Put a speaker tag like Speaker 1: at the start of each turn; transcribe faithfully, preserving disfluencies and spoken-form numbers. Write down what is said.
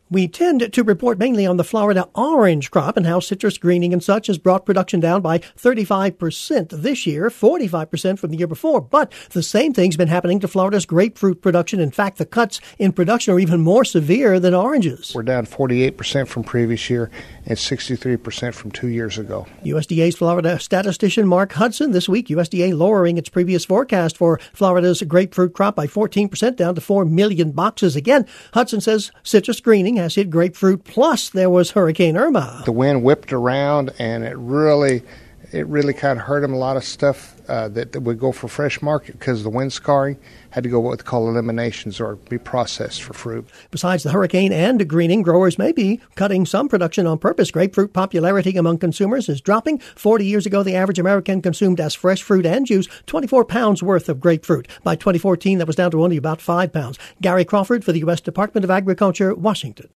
Speaker 1: We tend to report mainly on the Florida orange crop and how citrus greening and such has brought production down by thirty-five percent this year, forty-five percent from the year before. But the same thing's been happening to Florida's grapefruit production. In fact, the cuts in production are even more severe than oranges.
Speaker 2: We're down forty-eight percent from previous year and sixty-three percent from two years ago.
Speaker 1: U S D A's Florida statistician Mark Hudson this week, U S D A lowering its previous forecast for Florida's grapefruit crop by fourteen percent down to four million boxes. Again, Hudson says citrus greening has hit grapefruit, plus there was Hurricane Irma.
Speaker 2: The wind whipped around, and it really, it really kind of hurt them. A lot of stuff uh, that, that would go for fresh market because of the wind scarring had to go what they call eliminations or be processed for fruit.
Speaker 1: Besides the hurricane and greening, growers may be cutting some production on purpose. Grapefruit popularity among consumers is dropping. Forty years ago, the average American consumed as fresh fruit and juice twenty-four pounds worth of grapefruit. By twenty fourteen, that was down to only about five pounds. Gary Crawford for the U S Department of Agriculture, Washington.